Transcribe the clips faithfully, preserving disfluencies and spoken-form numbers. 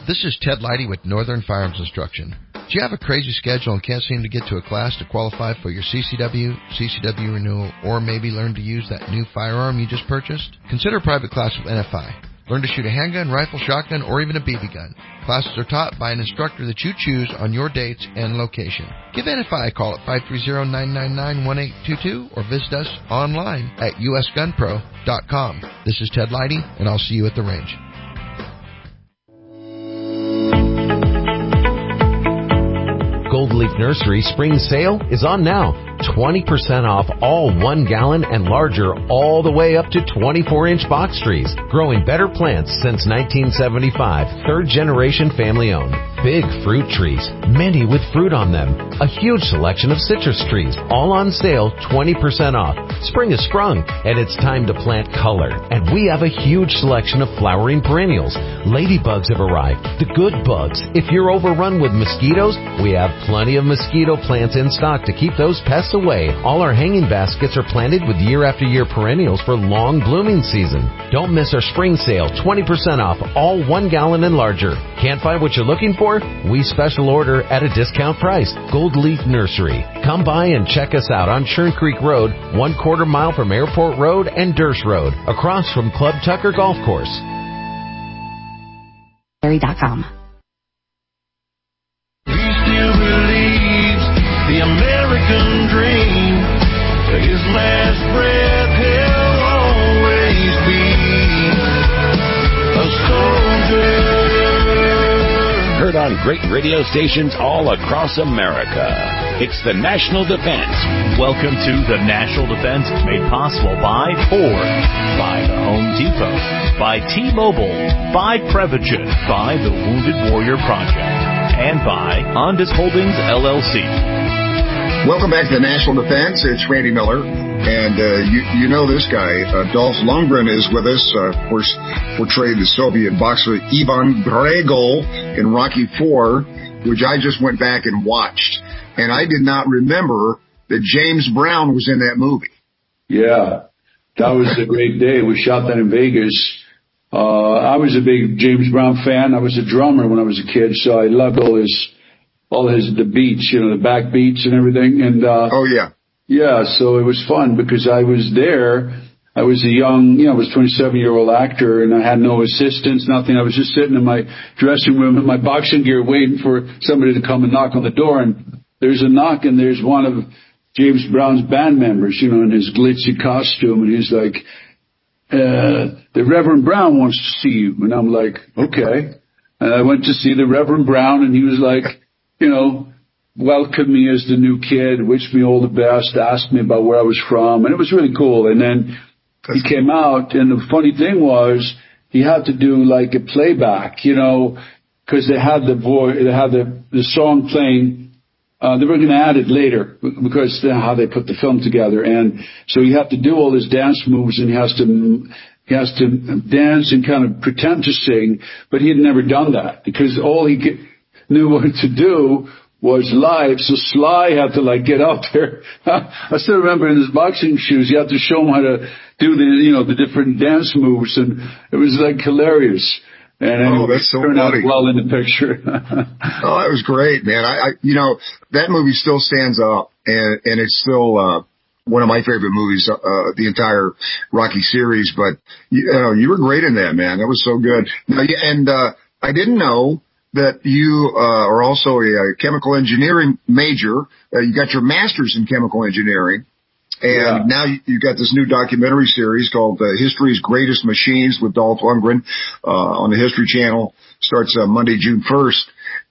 This is Ted Leidy with Northern Firearms Instruction. Do you have a crazy schedule and can't seem to get to a class to qualify for your C C W, C C W renewal, or maybe learn to use that new firearm you just purchased? Consider a private class with N F I. Learn to shoot a handgun, rifle, shotgun, or even a B B gun. Classes are taught by an instructor that you choose on your dates and location. Give N F I a call at five three zero, nine nine nine, one eight two two or visit us online at u s gun pro dot com. This is Ted Leidy, and I'll see you at the range. Gold Leaf Nursery spring sale is on now. twenty percent off all one gallon and larger all the way up to twenty-four inch box trees. Growing better plants since nineteen seventy-five. Third generation family owned. Big fruit trees, many with fruit on them. A huge selection of citrus trees, all on sale, twenty percent off. Spring has sprung, and it's time to plant color. And we have a huge selection of flowering perennials. Ladybugs have arrived, the good bugs. If you're overrun with mosquitoes, we have plenty of mosquito plants in stock to keep those pests away. All our hanging baskets are planted with year after year perennials for long blooming season. Don't miss our spring sale, twenty percent off, all one gallon and larger. Can't find what you're looking for? We special order at a discount price. Gold Leaf Nursery. Come by and check us out on Churn Creek Road, one quarter mile from Airport Road and Dersh Road, across from Club Tucker Golf Course. dot com. He still believes the American dream. His last breath, he'll always be a soldier. Heard on great radio stations all across America. It's the National Defense. Welcome to the National Defense, made possible by Ford, by the Home Depot, by T-Mobile, by Prevagen, by the Wounded Warrior Project, and by Ondas Holdings, L L C. Welcome back to the National Defense. It's Randy Miller. And uh, you you know this guy, uh, Dolph Lundgren, is with us. Uh, of course, portrayed the Soviet boxer Ivan Drago in Rocky four, which I just went back and watched. And I did not remember that James Brown was in that movie. Yeah, that was a great day. We shot that in Vegas. Uh, I was a big James Brown fan. I was a drummer when I was a kid, so I loved all his, all his, the beats, you know, the back beats and everything. And, uh, oh, yeah. Yeah, so it was fun because I was there. I was a young, you know, I was a twenty-seven-year-old actor, and I had no assistants, nothing. I was just sitting in my dressing room in my boxing gear waiting for somebody to come and knock on the door. And there's a knock, and there's one of James Brown's band members, you know, in his glitzy costume. And he's like, uh, the Reverend Brown wants to see you. And I'm like, okay. And I went to see the Reverend Brown, and he was like, you know, welcomed me as the new kid, wished me all the best, asked me about where I was from, and it was really cool. And then he came out, and the funny thing was he had to do like a playback, you know, because they had the voice, they had the the song playing. Uh, they were going to add it later because that's how they put the film together, and so he had to do all his dance moves, and he has to he has to dance and kind of pretend to sing, but he had never done that because all he knew what to do was live, so Sly had to like get out there. I still remember in his boxing shoes, you had to show him how to do the, you know, the different dance moves, and it was like hilarious. And anyway, oh, that's so turned funny. out well in the picture. Oh, that was great, man. I, I, you know, that movie still stands up, and and it's still uh, one of my favorite movies, uh, the entire Rocky series. But you know, you were great in that, man. That was so good. And uh, I didn't know that you uh, are also a, a chemical engineering major. Uh, you got your master's in chemical engineering. And yeah. now you, you got this new documentary series called uh, History's Greatest Machines with Dolph Lundgren uh, on the History Channel. Starts uh, Monday, June first.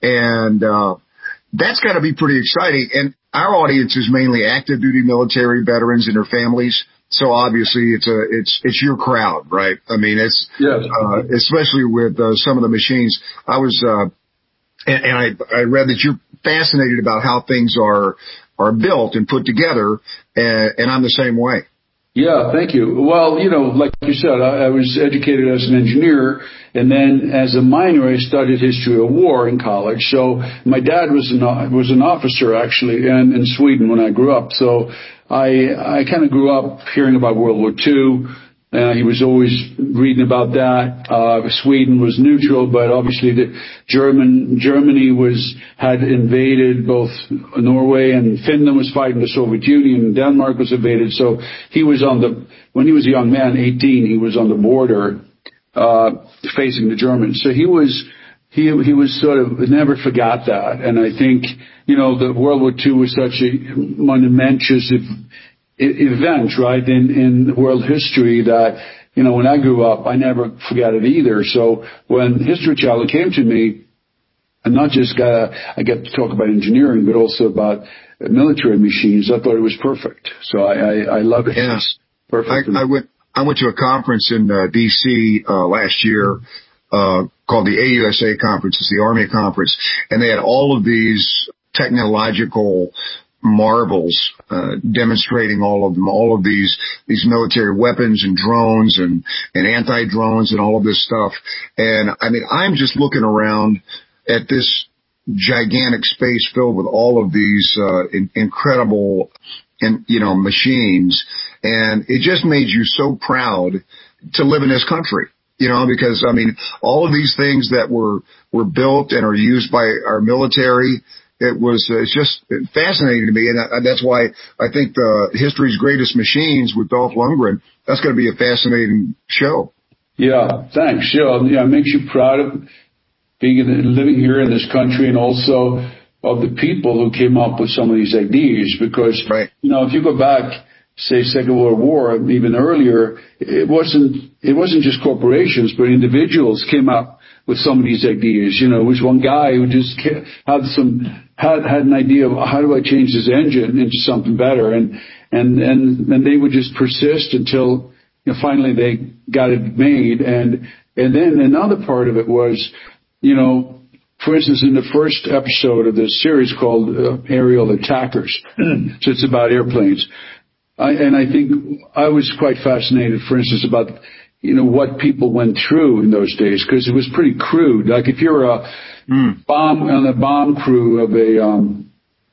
And uh, that's got to be pretty exciting. And our audience is mainly active duty military veterans and their families. So obviously it's a, it's, it's your crowd, right? I mean, it's, yes. uh, especially with, uh, some of the machines. I was, uh, and, and I, I read that you're fascinated about how things are, are built and put together. And, and I'm the same way. Yeah, thank you. Well, you know, like you said, I, I was educated as an engineer, and then as a minor, I studied history of war in college. So my dad was an was an officer actually, and in Sweden when I grew up. So I I kind of grew up hearing about World War Two, Uh, he was always reading about that. Uh, Sweden was neutral, but obviously the German, Germany was, had invaded both Norway, and Finland was fighting the Soviet Union, and Denmark was invaded. So he was on the, when he was a young man, eighteen, he was on the border, uh, facing the Germans. So he was, he, he was sort of, never forgot that. And I think, you know, the World War Two was such a monumentous event, right, in, in world history that, you know, when I grew up, I never forgot it either. So when History Channel came to me, and not just got a, I get to talk about engineering, but also about military machines, I thought it was perfect. So I, I, I love it. Yes. Perfect. I, I went, I went to a conference in uh, D C uh, last year, uh, called the A U S A conference. It's the Army conference. And they had all of these technological marvels, uh, demonstrating all of them, all of these, these military weapons and drones and, and anti-drones and all of this stuff. And I mean, I'm just looking around at this gigantic space filled with all of these, uh, in, incredible, in, you know, machines. And it just made you so proud to live in this country. You know, because I mean, all of these things that were, were built and are used by our military, it was, uh, it's just fascinating to me. And I, that's why I think the History's Greatest Machines with Dolph Lundgren, that's going to be a fascinating show. Yeah, thanks. Yeah, yeah, it makes you proud of being in, living here in this country, and also of the people who came up with some of these ideas. Because, right. you know, if you go back, say, Second World War, even earlier, it wasn't, it wasn't just corporations, but individuals came up with some of these ideas. You know, it was one guy who just had some, had, had an idea of how do I change this engine into something better, and, and, and, and they would just persist until, you know, finally they got it made. And, and then another part of it was, you know, for instance, in the first episode of this series called uh, Aerial Attackers, so it's about airplanes. I, and I think I was quite fascinated, for instance, about, you know, what people went through in those days, because it was pretty crude. Like if you're a mm. bomb on a bomb crew of a um,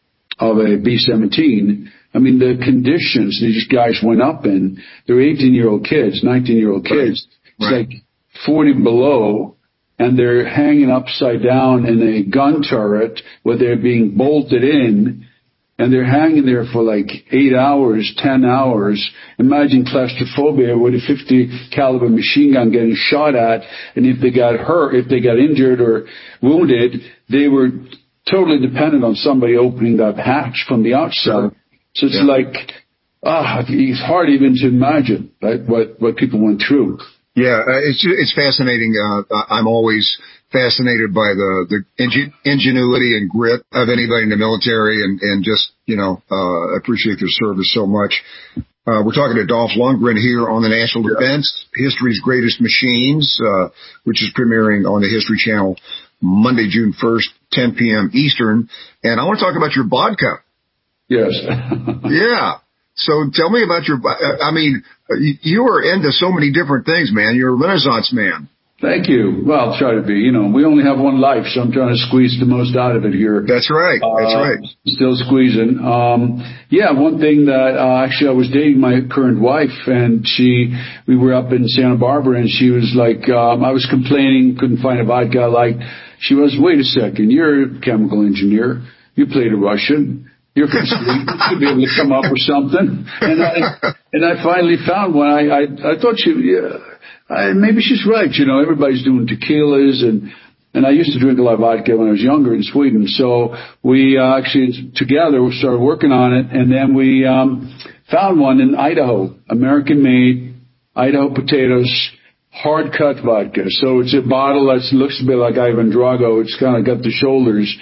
of a B seventeen, I mean, the conditions these guys went up in, they're eighteen-year-old kids, nineteen-year-old kids. Right. It's right. like forty below, and they're hanging upside down in a gun turret where they're being bolted in. And they're hanging there for like eight hours, ten hours. Imagine claustrophobia with a fifty caliber machine gun getting shot at. And if they got hurt, if they got injured or wounded, they were totally dependent on somebody opening that hatch from the outside. So it's yeah. like, ah, it's hard even to imagine, right, what, what people went through. Yeah, it's it's fascinating. Uh, I'm always fascinated by the the ingen- ingenuity and grit of anybody in the military, and and just you know uh, appreciate their service so much. Uh, we're talking to Dolph Lundgren here on the National yeah. Defense, History's Greatest Machines, uh, which is premiering on the History Channel Monday, June first, ten p.m. Eastern. And I want to talk about your vodka. Yes. yeah. So tell me about your, I mean, you are into so many different things, man. You're a Renaissance man. Thank you. Well, I'll try to be. You know, we only have one life, so I'm trying to squeeze the most out of it here. That's right. That's uh, right. Still squeezing. Um, yeah, one thing that, uh, actually I was dating my current wife, and she, we were up in Santa Barbara, and she was like, um, I was complaining, couldn't find a vodka I liked. She was, wait a second, you're a chemical engineer. You played a Russian. You're from Sweden. You should be able to come up with something. And I, and I finally found one. I, I, I thought she, yeah, I, maybe she's right. You know, everybody's doing tequilas, and, and I used to drink a lot of vodka when I was younger in Sweden. So we uh, actually together we started working on it, and then we um, found one in Idaho, American made, Idaho potatoes, hard cut vodka. So it's a bottle that looks a bit like Ivan Drago. It's kind of got the shoulders.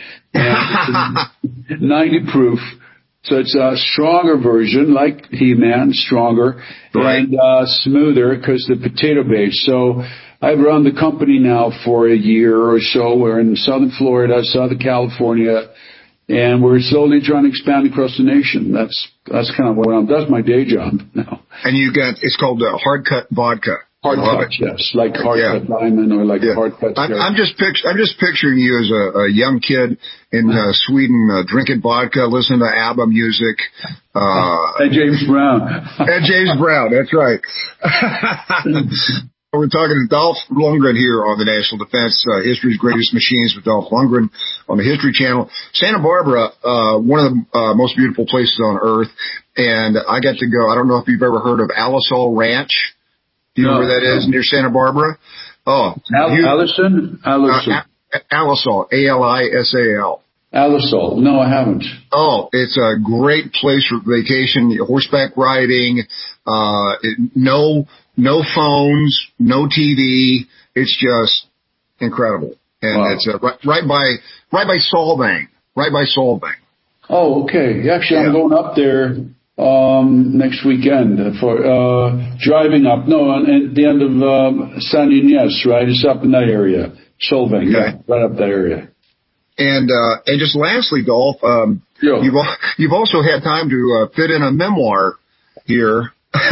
And ninety proof. So it's a stronger version, like He-Man, stronger, right. and uh, smoother because the potato base. So I've run the company now for a year or so. We're in Southern Florida, Southern California, and we're slowly trying to expand across the nation. That's that's kind of what I'm. That's my day job now. And you got it's called uh, hard cut vodka. Hard cut, yes, like hard yeah. cut diamond or like yeah. hard cut. I'm, I'm just pict- I'm just picturing you as a, a young kid in uh, Sweden, uh, drinking vodka, listening to ABBA music. Uh, and James Brown. and James Brown, that's right. We're talking to Dolph Lundgren here on the National Defense, uh, History's Greatest Machines with Dolph Lundgren on the History Channel. Santa Barbara, uh, one of the uh, most beautiful places on earth. And I got to go, I don't know if you've ever heard of Alisal Ranch. Do you know no, where that no. is near Santa Barbara? Oh, Al- you, Allison? Allison. Uh, Alisal, A L I S A L. Alisal. No, I haven't. Oh, it's a great place for vacation, horseback riding, uh, it, no, no phones, no T V. It's just incredible. And Wow. it's uh, right, right by, right by Solvang, right by Solvang. Oh, okay. Actually, Yeah. I'm going up there um next weekend for uh driving up. No, at the end of um, San Ynez, right? It's up in that area. Solvang, Okay. yeah, right up that area. And, uh, and just lastly, Dolph, um, Yeah. you've, al- you've also had time to, uh, fit in a memoir here.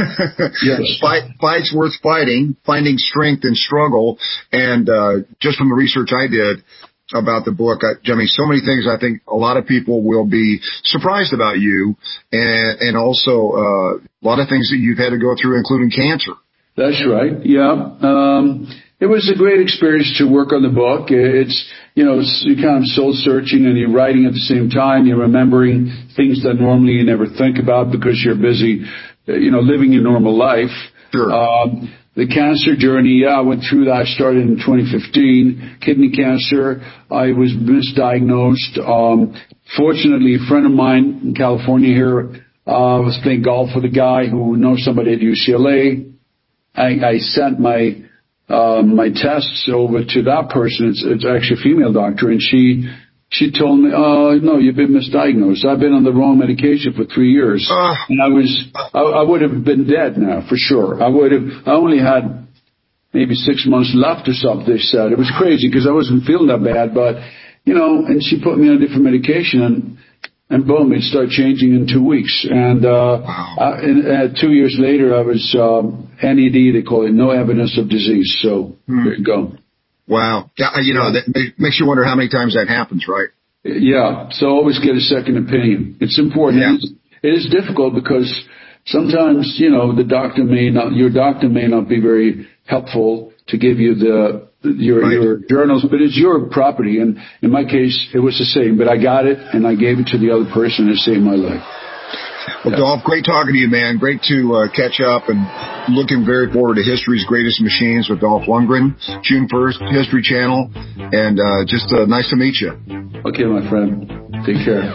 Yes. Fight, Fights Worth Fighting, Finding Strength in Struggle. And, uh, just from the research I did about the book, I, I mean, so many things I think a lot of people will be surprised about you, and, and also, uh, a lot of things that you've had to go through, including cancer. That's right. Yeah. Um, it was a great experience to work on the book. It's, you know, it's, you're kind of soul searching and you're writing at the same time. You're remembering things that normally you never think about because you're busy, you know, living your normal life. Sure. Um, the cancer journey, yeah, I went through that. I started in twenty fifteen, kidney cancer. I was misdiagnosed. Um, fortunately, a friend of mine in California here, uh, was playing golf with a guy who knows somebody at U C L A. I, I sent my, uh, my tests over to that person. It's, it's actually a female doctor, and she, she told me, "Oh, no, you've been misdiagnosed. I've been on the wrong medication for three years." Uh, and I was, I, I would have been dead now for sure. I would have, I only had maybe six months left or something, they said. It was crazy because I wasn't feeling that bad, but, you know, and she put me on a different medication, and, and boom, it started changing in two weeks. And, uh, wow. I, and uh, two years later, I was, um, N E D, they call it, no evidence of disease. So Hmm. there you go. Wow. Yeah, you know, that makes you wonder how many times that happens, right? Yeah. So always get a second opinion. It's important. Yeah. It is, it is difficult because sometimes, you know, the doctor may not, your doctor may not be very helpful to give you the, your, Right. your journals, but it's your property. And in my case, it was the same, but I got it and I gave it to the other person and it saved my life. Well, Yeah. Dolph, great talking to you, man. Great to uh, catch up, and looking very forward to History's Greatest Machines with Dolph Lundgren, June first, History Channel, and uh, just uh, nice to meet you. Okay, my friend. Take care.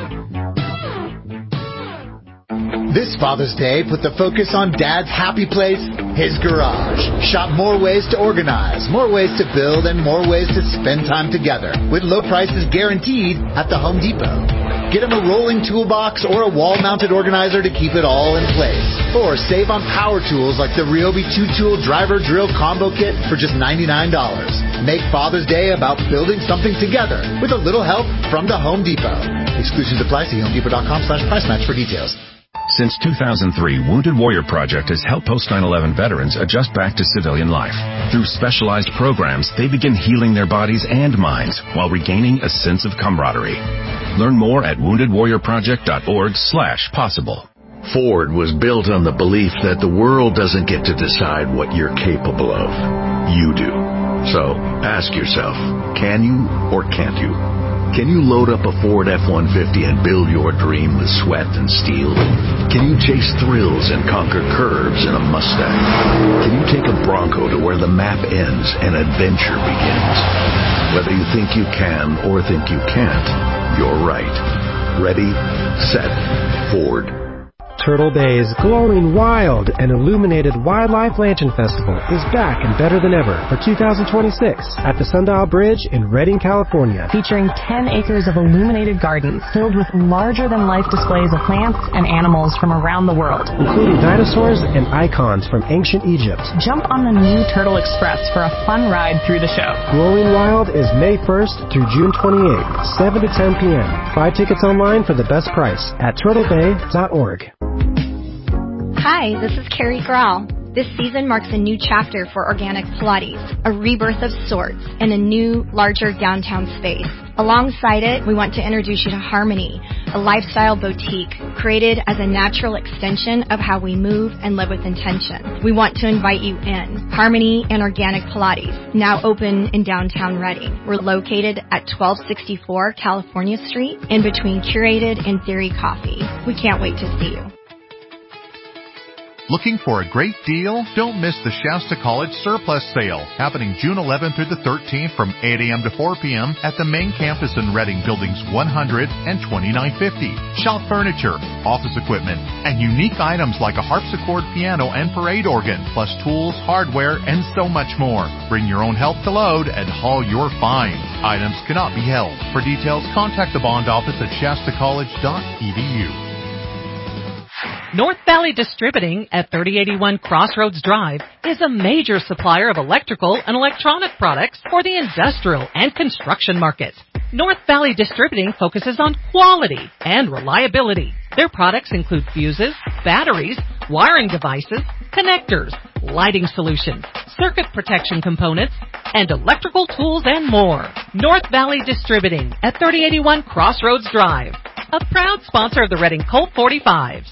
This Father's Day, put the focus on Dad's happy place, his garage. Shop more ways to organize, more ways to build, and more ways to spend time together with low prices guaranteed at the Home Depot. Get him a rolling toolbox or a wall-mounted organizer to keep it all in place. Or save on power tools like the Ryobi two-tool driver drill combo kit for just ninety-nine dollars. Make Father's Day about building something together with a little help from the Home Depot. Exclusions apply. See homedepot.com slash price match for details. Since two thousand three, Wounded Warrior Project has helped post nine eleven veterans adjust back to civilian life. Through specialized programs, they begin healing their bodies and minds while regaining a sense of camaraderie. Learn more at wounded warrior project dot org slash possible. Ford was built on the belief that the world doesn't get to decide what you're capable of. You do. So ask yourself, can you or can't you? Can you load up a Ford F one fifty and build your dream with sweat and steel? Can you chase thrills and conquer curves in a Mustang? Can you take a Bronco to where the map ends and adventure begins? Whether you think you can or think you can't, you're right. Ready, set, Ford. Turtle Bay's glowing, wild, and illuminated Wildlife Lantern Festival is back and better than ever for two thousand twenty-six at the Sundial Bridge in Redding, California. Featuring ten acres of illuminated gardens filled with larger-than-life displays of plants and animals from around the world, including dinosaurs and icons from ancient Egypt. Jump on the new Turtle Express for a fun ride through the show. Glowing Wild is May first through June twenty-eighth, seven to ten p.m. Buy tickets online for the best price at turtle bay dot org. Hi, this is Carrie Grawl. This season marks a new chapter for Organic Pilates, a rebirth of sorts, in a new, larger downtown space. Alongside it, we want to introduce you to Harmony, a lifestyle boutique created as a natural extension of how we move and live with intention. We want to invite you in. Harmony and Organic Pilates, now open in downtown Reading. We're located at twelve sixty-four California Street, in between Curated and Theory Coffee. We can't wait to see you. Looking for a great deal? Don't miss the Shasta College Surplus Sale, happening June eleventh through the thirteenth from eight a.m. to four p.m. at the main campus in Reading, buildings one hundred and twenty-nine fifty. Shop furniture, office equipment, and unique items like a harpsichord piano and parade organ, plus tools, hardware, and so much more. Bring your own help to load and haul your find. Items cannot be held. For details, contact the bond office at shasta college dot e d u. North Valley Distributing at thirty eighty-one Crossroads Drive is a major supplier of electrical and electronic products for the industrial and construction markets. North Valley Distributing focuses on quality and reliability. Their products include fuses, batteries, wiring devices, connectors, lighting solutions, circuit protection components, and electrical tools and more. North Valley Distributing at thirty eighty-one Crossroads Drive, a proud sponsor of the Reading Colt forty-fives.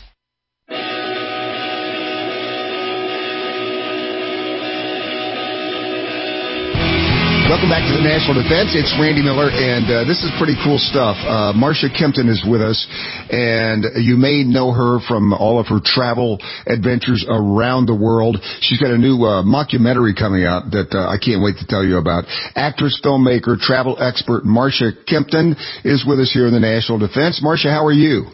Welcome back to the National Defense. It's Randy Miller, and uh, this is pretty cool stuff. Uh, Marcia Kempton is with us, and you may know her from all of her travel adventures around the world. She's got a new uh, mockumentary coming out that uh, I can't wait to tell you about. Actress, filmmaker, travel expert Marcia Kempton is with us here in the National Defense. Marcia, how are you?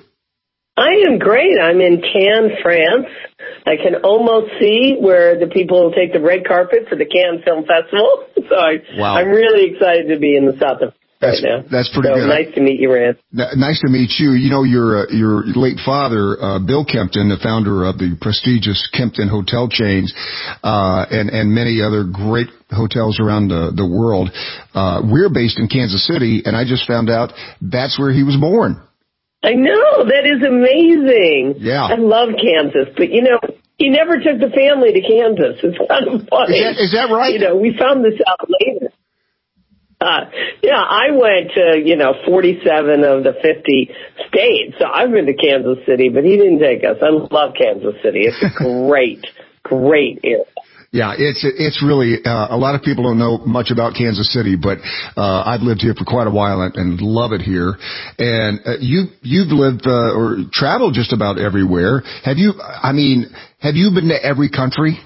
I am great. I'm in Cannes, France. I can almost see where the people will take the red carpet for the Cannes Film Festival. So I, wow. I'm really excited to be in the south of That's, right now. That's pretty so good. Nice to meet you, Rand. Nice to meet you. You know, your uh, your late father, uh, Bill Kempton, the founder of the prestigious Kempton hotel chains, uh, and, and many other great hotels around the, the world. Uh, we're based in Kansas City, and I just found out that's where he was born. I know. That is amazing. Yeah. I love Kansas. But, you know, he never took the family to Kansas. It's kind of funny. Is that, is that right? You know, we found this out later. Uh, yeah, I went to, you know, forty-seven of the fifty states. So I've been to Kansas City, but he didn't take us. I love Kansas City. It's a great, great area. Yeah, it's it's really uh, a lot of people don't know much about Kansas City, but uh, I've lived here for quite a while and, and love it here. And uh, you you've lived uh, or traveled just about everywhere. Have you? I mean, have you been to every country?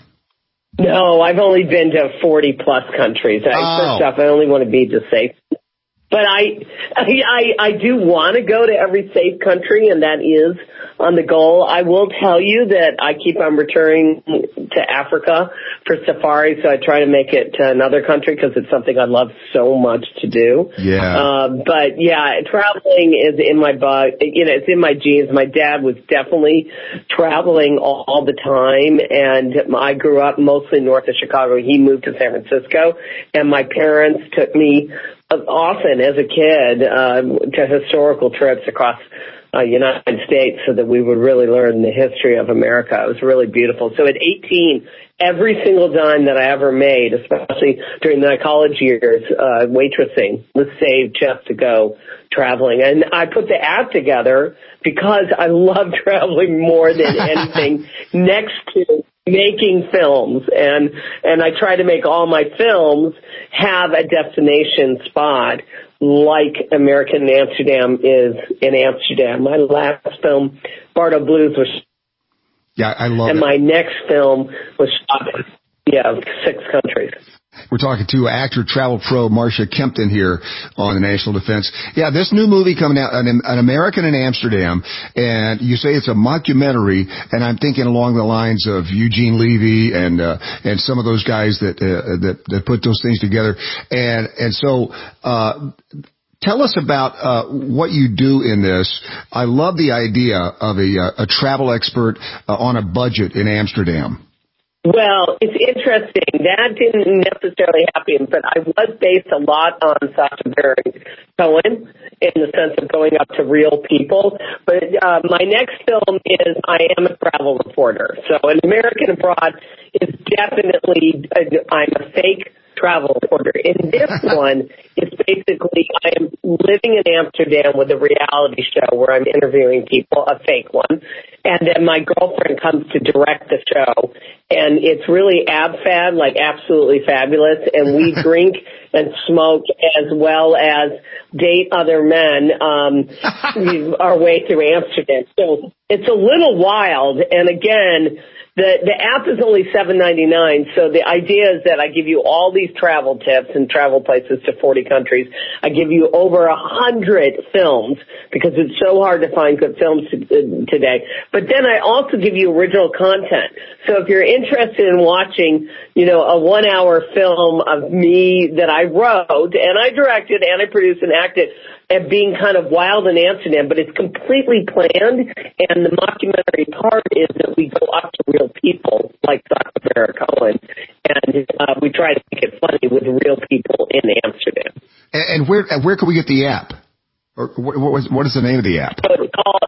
No, I've only been to forty plus countries. I, oh. First off, I only want to be just safe. But I, I, I do want to go to every safe country, and that is on the goal. I will tell you that I keep on returning to Africa for safari, so I try to make it to another country because it's something I love so much to do. Yeah. Um, but yeah, traveling is in my butt. You know, it's in my genes. My dad was definitely traveling all, all the time, and I grew up mostly north of Chicago. He moved to San Francisco, and my parents took me often as a kid uh, to historical trips across uh, United States so that we would really learn the history of America. It was really beautiful. So at eighteen, every single dime that I ever made, especially during my college years, uh, waitressing, was saved just to go traveling. And I put the app together because I love traveling more than anything next to making films, and and I try to make all my films have a destination spot like American in Amsterdam is in Amsterdam. My last film, Bardo Blues, was yeah, I love and it. my next film was shot in yeah six countries. We're talking to actor, travel pro Marcia Kempton here on the National Defense. Yeah, this new movie coming out, an, an American in Amsterdam, and you say it's a mockumentary, and I'm thinking along the lines of Eugene Levy and uh, and some of those guys that uh, that that put those things together. And and so uh tell us about uh what you do in this. I love the idea of a a travel expert uh, on a budget in Amsterdam. Well, it's interesting. That didn't necessarily happen, but I was based a lot on Sacha Baron Cohen in the sense of going up to real people. But uh, my next film is I Am a Travel Reporter. So An American Abroad is definitely, a, I'm a fake travel reporter. In this one, it's basically I am living in Amsterdam with a reality show where I'm interviewing people, a fake one, and then my girlfriend comes to direct the show, and it's really ab-fab, like absolutely fabulous, and we drink and smoke as well as date other men um, our way through Amsterdam. So it's a little wild, and again, The the app is only seven ninety-nine, so the idea is that I give you all these travel tips and travel places to forty countries. I give you over a hundred films because it's so hard to find good films to, uh, today. But then I also give you original content. So if you're interested in watching, you know, a one-hour film of me that I wrote and I directed and I produced and acted, and being kind of wild in Amsterdam, but it's completely planned, and the mockumentary part is that we go up to real people, like Sacha Baron Cohen, and uh, we try to make it funny with real people in Amsterdam. And, and where where can we get the app? Or what, what, was, what is the name of the app? So it's called,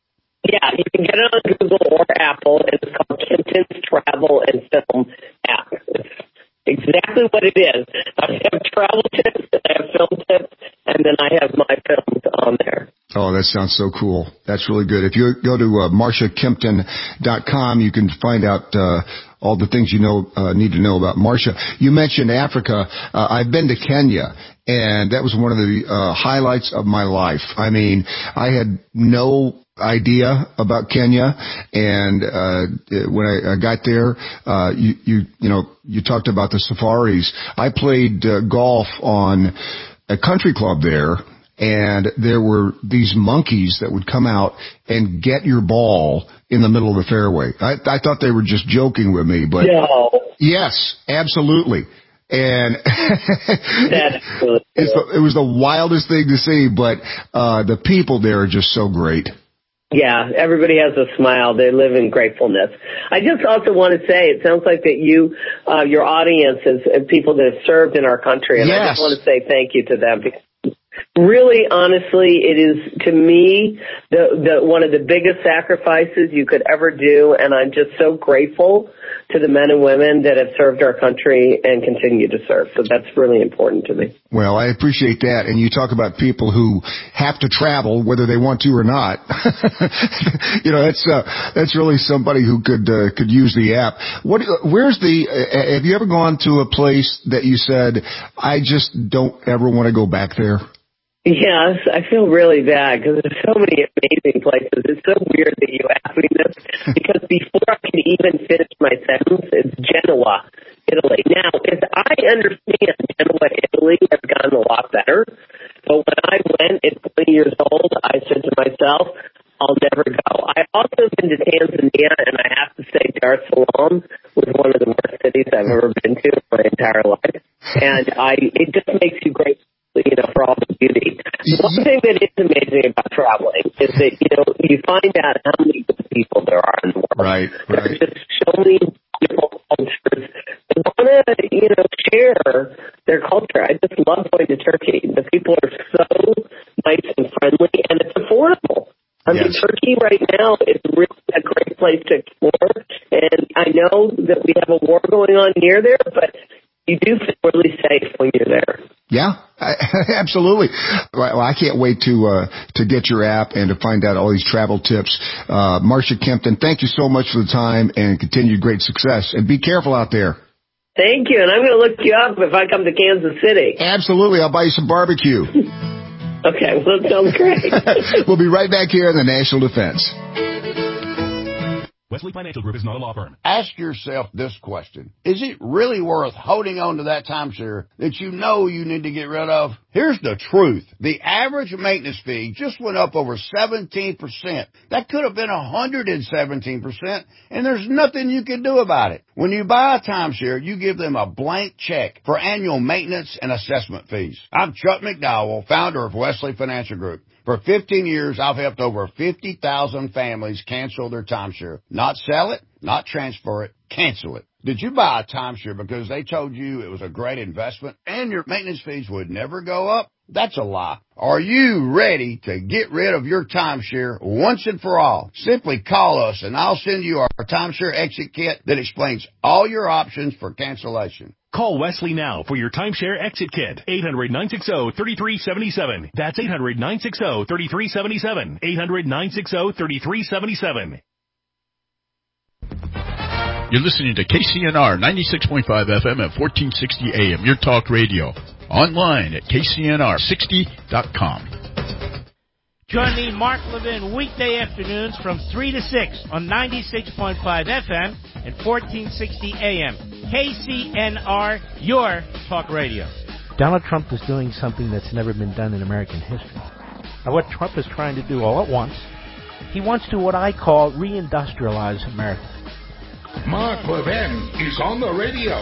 yeah, you can get it on Google or Apple, and it's called Kimpton's Travel and Film App. It's exactly what it is. I have travel tips, and I have film tips, and then I have my films on there. Oh, that sounds so cool. That's really good. If you go to uh, Marcia Kimpton dot com, you can find out uh, all the things you know uh, need to know about Marcia. You mentioned Africa. Uh, I've been to Kenya, and that was one of the uh, highlights of my life. I mean, I had no idea about Kenya, and uh when I, I got there, uh you you you know you talked about the safaris. I played uh, golf on a country club there, and there were these monkeys that would come out and get your ball in the middle of the fairway. I, I thought they were just joking with me, but no. Yes, absolutely. And That's really it's the, it was the wildest thing to see, but uh the people there are just so great. Yeah, everybody has a smile. They live in gratefulness. I just also want to say, it sounds like that you, uh, your audience is uh, people that have served in our country, and yes. I just want to say thank you to them. Because really, honestly, it is, to me, the, the one of the biggest sacrifices you could ever do, and I'm just so grateful to the men and women that have served our country and continue to serve. So that's really important to me. Well, I appreciate that. And you talk about people who have to travel, whether they want to or not. you know, that's uh, that's really somebody who could uh, could use the app. What? Where's the? Uh, have you ever gone to a place that you said, I just don't ever want to go back there? Yes, I feel really bad because there's so many amazing places. It's so weird that you asked me this because before I can even finish my sentence, it's Genoa, Italy. Now, as I understand, Genoa, Italy has gotten a lot better. But when I went at twenty years old, I said to myself, I'll never go. I also been to Tanzania, and I have to say Dar es Salaam was one of the worst cities I've ever been to in my entire life. And I, it just makes you grateful, you know, for all the beauty. One thing that is amazing about traveling is that, you know, you find out how many good people there are in the world. Right, there right. are just so many beautiful cultures that want to, you know, share their culture. I just love going to Turkey. The people are so nice and friendly, and it's affordable. I mean, yes. Turkey right now is really a great place to explore, and I know that we have a war going on near there, but you do feel really safe when you're there. Yeah, I, absolutely. Well, I can't wait to uh, to get your app and to find out all these travel tips. Uh, Marcia Kimpton, thank you so much for the time and continued great success. And be careful out there. Thank you, and I'm going to look you up if I come to Kansas City. Absolutely. I'll buy you some barbecue. Okay, well, that sounds great. We'll be right back here in the National Defense. Wesley Financial Group is not a law firm. Ask yourself this question. Is it really worth holding on to that timeshare that you know you need to get rid of? Here's the truth. The average maintenance fee just went up over seventeen percent. That could have been one hundred seventeen percent, and there's nothing you can do about it. When you buy a timeshare, you give them a blank check for annual maintenance and assessment fees. I'm Chuck McDowell, founder of Wesley Financial Group. For fifteen years, I've helped over fifty thousand families cancel their timeshare. Not sell it, not transfer it, cancel it. Did you buy a timeshare because they told you it was a great investment and your maintenance fees would never go up? That's a lie. Are you ready to get rid of your timeshare once and for all? Simply call us and I'll send you our timeshare exit kit that explains all your options for cancellation. Call Wesley now for your timeshare exit kit. eight hundred, nine six zero, three three seven seven. That's eight hundred, nine six zero, three three seven seven. eight hundred, nine six zero, three three seven seven. You're listening to K C N R ninety-six point five F M at fourteen sixty A M, your talk radio. Online at K C N R sixty dot com. Join me, Mark Levin, weekday afternoons from three to six on ninety-six point five F M and fourteen sixty A M. K C N R, your talk radio. Donald Trump is doing something that's never been done in American history. Now, what Trump is trying to do all at once, he wants to what I call reindustrialize America. Mark Levin is on the radio.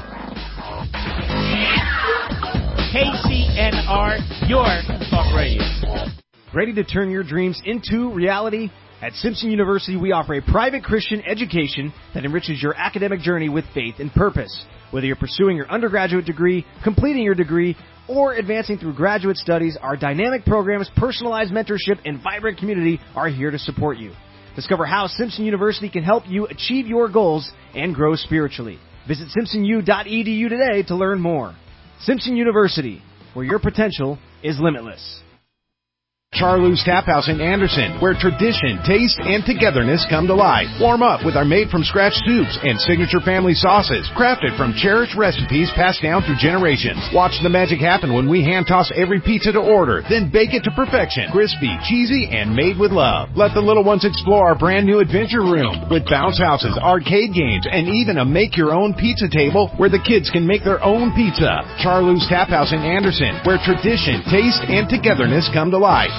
K C N R, your talk radio. Ready to turn your dreams into reality? At Simpson University, we offer a private Christian education that enriches your academic journey with faith and purpose. Whether you're pursuing your undergraduate degree, completing your degree, or advancing through graduate studies, our dynamic programs, personalized mentorship, and vibrant community are here to support you. Discover how Simpson University can help you achieve your goals and grow spiritually. Visit simpson u dot e d u today to learn more. Simpson University, where your potential is limitless. Charlou's Tap House in Anderson, where tradition, taste, and togetherness come to life. Warm up with our made-from-scratch soups and signature family sauces, crafted from cherished recipes passed down through generations. Watch the magic happen when we hand-toss every pizza to order, then bake it to perfection. Crispy, cheesy, and made with love. Let the little ones explore our brand-new adventure room with bounce houses, arcade games, and even a make-your-own pizza table where the kids can make their own pizza. Charlou's Tap House in Anderson, where tradition, taste, and togetherness come to life.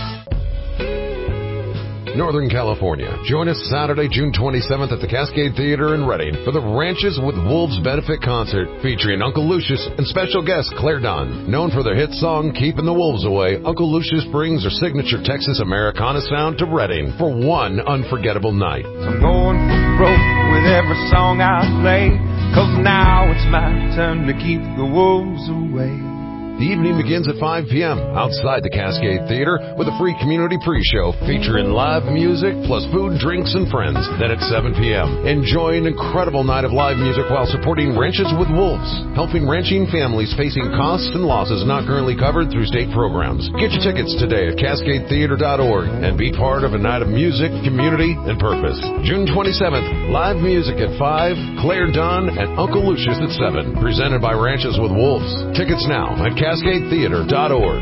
Northern California. Join us Saturday, June twenty-seventh at the Cascade Theater in Redding for the Ranches with Wolves benefit concert featuring Uncle Lucius and special guest Claire Dunn. Known for their hit song Keeping the Wolves Away, Uncle Lucius brings their signature Texas Americana sound to Redding for one unforgettable night. I'm going for broke with every song I play, 'cause now it's my turn to keep the wolves away. The evening begins at five p.m. outside the Cascade Theater with a free community pre-show featuring live music plus food, drinks, and friends. Then at seven p.m., enjoy an incredible night of live music while supporting Ranches with Wolves, helping ranching families facing costs and losses not currently covered through state programs. Get your tickets today at cascade theater dot org and be part of a night of music, community, and purpose. June twenty-seventh, live music at five, Claire Dunn and Uncle Lucius at seven, presented by Ranches with Wolves. Tickets now at cascade theater dot org.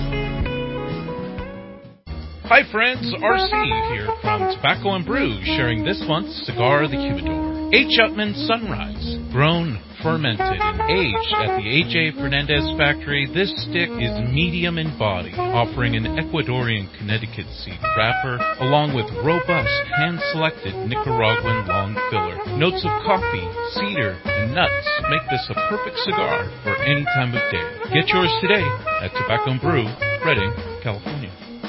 Hi friends, R C here from Tobacco and Brew, sharing this month's Cigar of the Humidor. H. Upmann Sunrise, grown, fermented, and aged at the A J Fernandez factory, this stick is medium in body, offering an Ecuadorian Connecticut seed wrapper, along with robust, hand-selected Nicaraguan long filler. Notes of coffee, cedar, and nuts make this a perfect cigar for any time of day. Get yours today at Tobacco and Brew, Redding, California.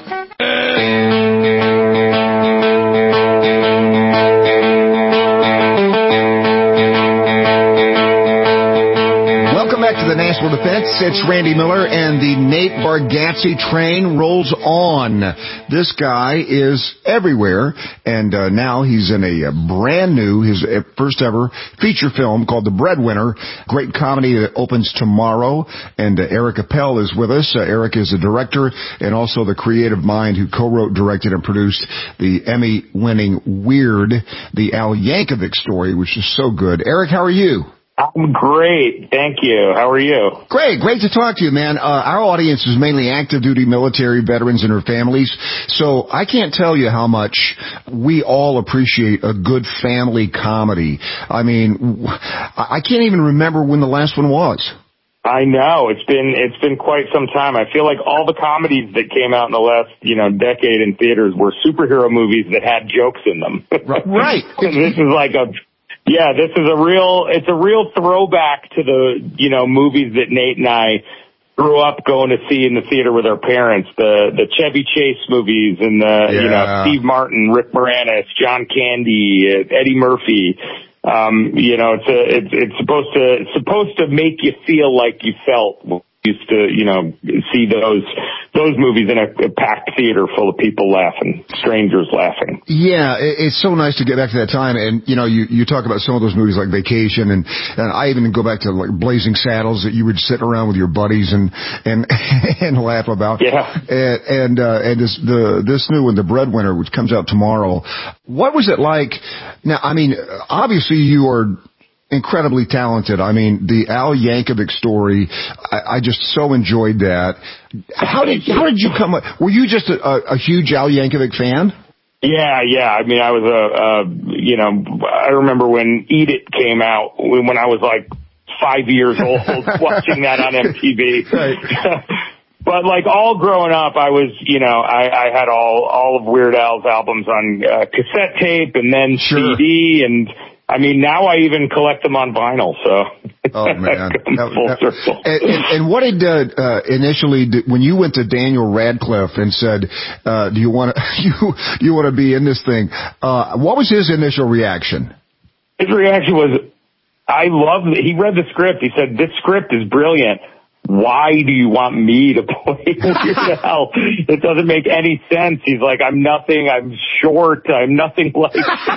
Welcome back to the National Defense. It's Randy Miller, and the Nate Bargatze train rolls on. This guy is everywhere, and uh, now he's in a, a brand new, his first ever feature film called The Breadwinner. Great comedy that opens tomorrow, and uh, Eric Appel is with us. Uh, Eric is the director and also the creative mind who co-wrote, directed, and produced the Emmy-winning Weird, the Al Yankovic story, which is so good. Eric, how are you? I'm great. Thank you. How are you? Great. Great to talk to you, man. Uh, our audience is mainly active duty military veterans and their families. So I can't tell you how much we all appreciate a good family comedy. I mean, I can't even remember when the last one was. I know. It's been, it's been quite some time. I feel like all the comedies that came out in the last, you know, decade in theaters were superhero movies that had jokes in them. Right. This is like a, Yeah, this is a real, it's a real throwback to the, you know, movies that Nate and I grew up going to see in the theater with our parents. The, the Chevy Chase movies and the, yeah. you know, Steve Martin, Rick Moranis, John Candy, uh, Eddie Murphy. Um, you know, it's a, it's, it's supposed to, it's supposed to make you feel like you felt when you used to, you know, see those, those movies in a, a packed theater full of people laughing, strangers laughing. Yeah, it, it's so nice to get back to that time. And, you know, you, you talk about some of those movies like Vacation, and, and I even go back to like Blazing Saddles that you would sit around with your buddies and, and, and laugh about. Yeah. And, and, uh, and this, the, this new one, The Breadwinner, which comes out tomorrow. What was it like? Now, I mean, obviously you are incredibly talented. I mean, the Al Yankovic story, I, I just so enjoyed that. How did how did you come up? Were you just a, a, a huge Al Yankovic fan? Yeah, yeah. I mean, I was a, a, you know, I remember when Eat It came out when I was like five years old, watching that on M T V. Right. But like all growing up, I was, you know, I, I had all all of Weird Al's albums on uh, cassette tape and then sure. C D, and I mean now I even collect them on vinyl. So oh man, that, full that, circle. And, and, and what did uh, uh, initially did, when you went to Daniel Radcliffe and said, uh, "Do you want to you you want to be in this thing?" Uh, what was his initial reaction? His reaction was, "I love." He read the script. He said, "This script is brilliant. Why do you want me to play Weird Al? It doesn't make any sense." He's like, "I'm nothing. I'm short. I'm nothing like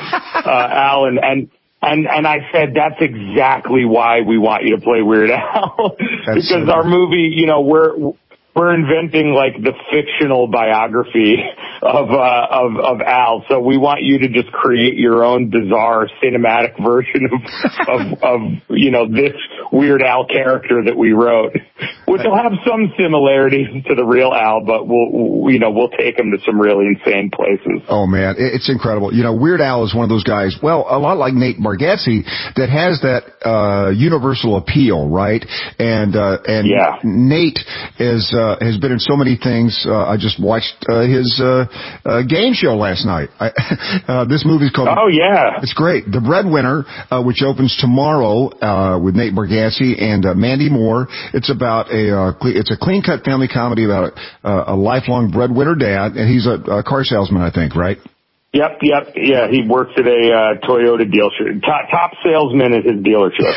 uh, Al." And, and and and I said, "That's exactly why we want you to play Weird Al." Because so our movie, you know, we're we're inventing like the fictional biography of uh, of of Al. So we want you to just create your own bizarre cinematic version of of, of you know this Weird Al character that we wrote, which will have some similarities to the real Al, but we'll, you know, we'll take him to some really insane places. Oh man, it's incredible. You know, Weird Al is one of those guys, well, a lot like Nate Bargatze, that has that, uh, universal appeal, right? And, uh, and yeah. Nate is, uh, has been in so many things. Uh, I just watched, uh, his, uh, uh, game show last night. I, uh, this movie's called, oh yeah. It's great. The Breadwinner, uh, which opens tomorrow, uh, with Nate Bargatze and uh, Mandy Moore. It's about a uh, cle- it's a clean cut family comedy about a, a lifelong breadwinner dad, and he's a, a car salesman, I think, right? Yep, yep, yeah. He works at a uh, Toyota dealership. Top, top salesman at his dealership.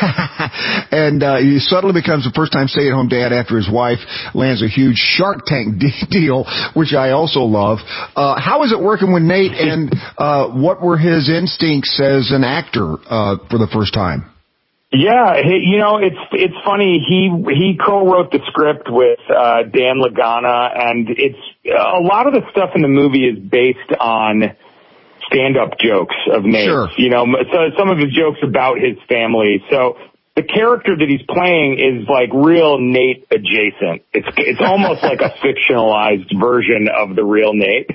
And uh, he suddenly becomes a first-time stay-at-home dad after his wife lands a huge Shark Tank de- deal, which I also love. Uh, how is it working with Nate, and uh, what were his instincts as an actor uh, for the first time? Yeah, he, you know, it's it's funny. He he co-wrote the script with uh, Dan Lagana, and it's a lot of the stuff in the movie is based on stand-up jokes of Nate. Sure. You know, so some of his jokes about his family. So the character that he's playing is like real Nate adjacent. It's it's almost like a fictionalized version of the real Nate.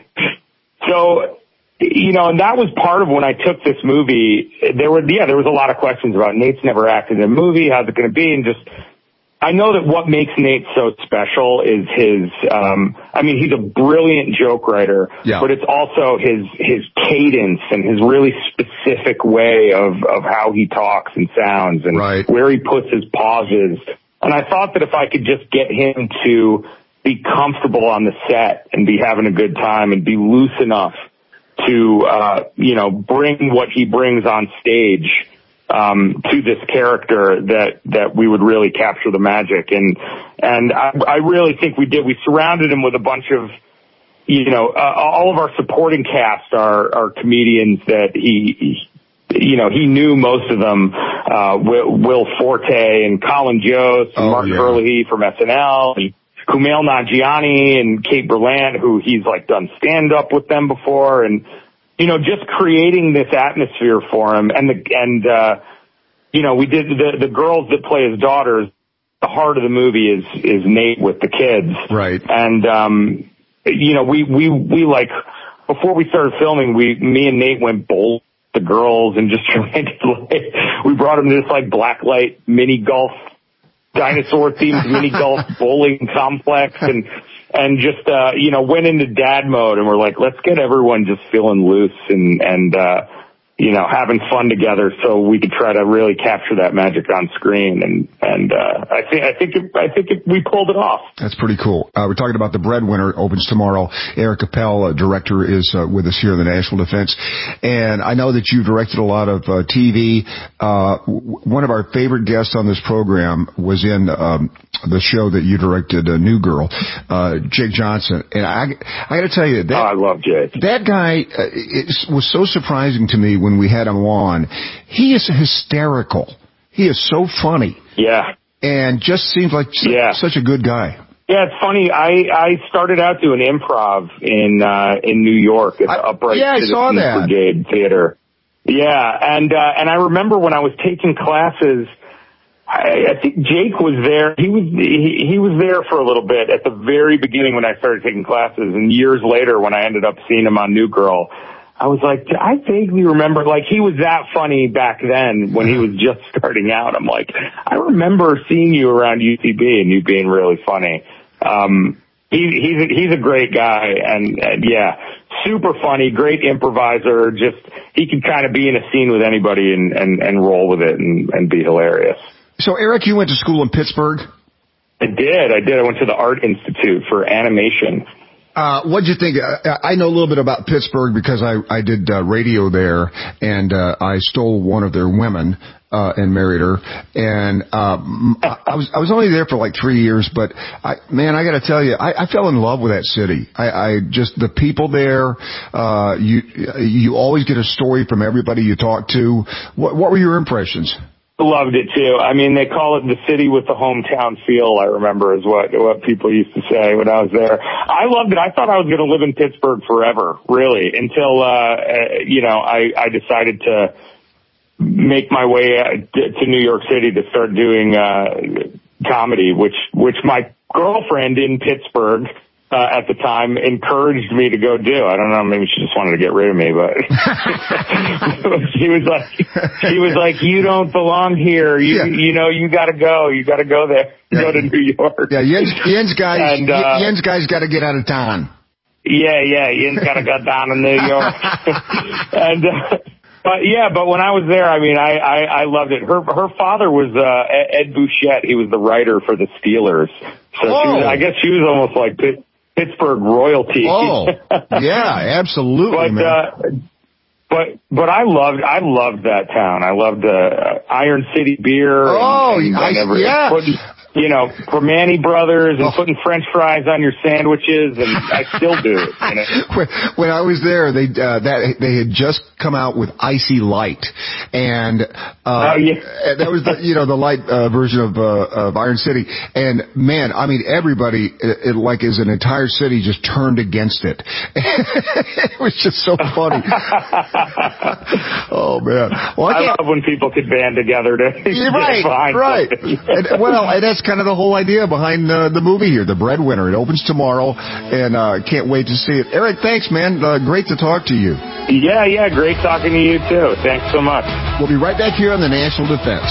So. You know, and that was part of when I took this movie. There were, yeah, there was a lot of questions about Nate's never acted in a movie. How's it going to be? And just, I know that what makes Nate so special is his, um, I mean, he's a brilliant joke writer, yeah. but it's also his, his cadence and his really specific way of, of how he talks and sounds and right. where he puts his pauses. And I thought that if I could just get him to be comfortable on the set and be having a good time and be loose enough to, uh, you know, bring what he brings on stage, um, to this character that, that we would really capture the magic. And, and I, I really think we did. We surrounded him with a bunch of, you know, uh, all of our supporting cast are, are comedians that he, he, you know, he knew most of them, uh, Will, Will Forte and Colin Jost and oh, Martin yeah. Herlihy from S N L and Kumail Nanjiani and Kate Berlant, who he's like done stand up with them before, and you know, just creating this atmosphere for him. And the and uh, you know, we did the the girls that play his daughters. The heart of the movie is is Nate with the kids, right? And um, you know, we we we like before we started filming, we me and Nate went bowling with the girls and just tried to like, we brought them to this like blacklight mini golf. Dinosaur themed mini golf bowling complex and, and just, uh, you know, went into dad mode and we're like, let's get everyone just feeling loose and, and, uh, you know, having fun together so we could try to really capture that magic on screen. And, and, uh, I think, I think, it, I think it, we pulled it off. That's pretty cool. Uh, we're talking about The Breadwinner. Opens tomorrow. Eric Appel, uh, director, is uh, with us here in the National Defense. And I know that you've directed a lot of uh, T V. Uh, w- one of our favorite guests on this program was in, um, the show that you directed, uh, New Girl, uh, Jake Johnson. And I, I gotta tell you, that, oh, I love Jake. That guy uh, it was so surprising to me when we had him on. He is hysterical. He is so funny. Yeah. And just seems like yeah. such a good guy. Yeah, it's funny. I, I started out doing improv in, uh, in New York at the I, Upright yeah, Citizens I saw that. Brigade Theater. Yeah. And, uh, and I remember when I was taking classes, I, I think Jake was there. He was, he, he was there for a little bit at the very beginning when I started taking classes, and years later when I ended up seeing him on New Girl, I was like, I vaguely remember, like, he was that funny back then when he was just starting out. I'm like, I remember seeing you around U C B and you being really funny. Um, he, he's, a, he's a great guy, and, and yeah, super funny, great improviser. Just, he could kind of be in a scene with anybody and, and, and roll with it and, and be hilarious. So, Eric, you went to school in Pittsburgh? I did. I did. I went to the Art Institute for Animation. Uh, what'd you think? I, I know a little bit about Pittsburgh because I, I did uh, radio there, and uh, I stole one of their women uh, and married her. And um, I was I was only there for like three years, but I, man, I got to tell you, I, I fell in love with that city. I, I just the people there. Uh, you you always get a story from everybody you talk to. What what were your impressions? Loved it too. I mean, they call it the city with the hometown feel, I remember, is what what people used to say when I was there. I loved it. I thought I was going to live in Pittsburgh forever, really, until, uh, you know, I, I decided to make my way to New York City to start doing, uh, comedy, which, which my girlfriend in Pittsburgh, Uh, at the time encouraged me to go do. I don't know, maybe she just wanted to get rid of me, but she was like, she was like, you don't belong here. You, yeah. you know, you gotta go. You gotta go there. Yeah. Go to New York. Yeah, Jens, Jens guys, and, uh, Jens guys gotta get out of town. Yeah, yeah, Jens gotta go down to New York. and, uh, But yeah, but when I was there, I mean, I, I, I loved it. Her, her father was, uh, Ed Bouchette. He was the writer for the Steelers. So she was, I guess she was almost like Pitt, Pittsburgh royalty. Oh, yeah, absolutely, but, man. Uh, but, but I loved, I loved that town. I loved, uh, Iron City beer. Oh, and, and I, never, yeah. Putting, you know, for Manny Brothers and oh. putting French fries on your sandwiches, and I still do it. You know? when, when I was there, they uh, that they had just come out with Icy Light, and uh, oh, yeah. that was the you know the light uh, version of uh, of Iron City. And man, I mean, everybody, it, it, like, as an entire city, just turned against it. It was just so funny. Oh man, well, I, I love when people could band together to yeah, right, right. And, well, and that's kind of the whole idea behind uh, the movie here, The Breadwinner. It opens tomorrow, and uh, can't wait to see it. Eric, thanks, man. Uh, great to talk to you. Yeah, yeah, great talking to you, too. Thanks so much. We'll be right back here on the National Defense.